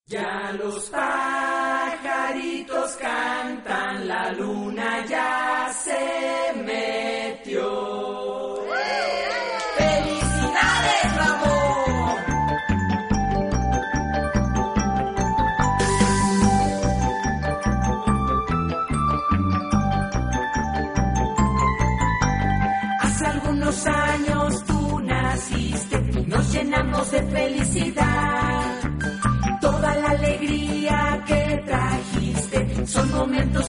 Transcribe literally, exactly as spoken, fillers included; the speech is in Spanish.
Ya los pajaritos cantan, la luna ya se metió. ¡Felicidades, Ramón! Hace algunos años tú naciste y nos llenamos de felicidad. Toda la alegría que trajiste son momentos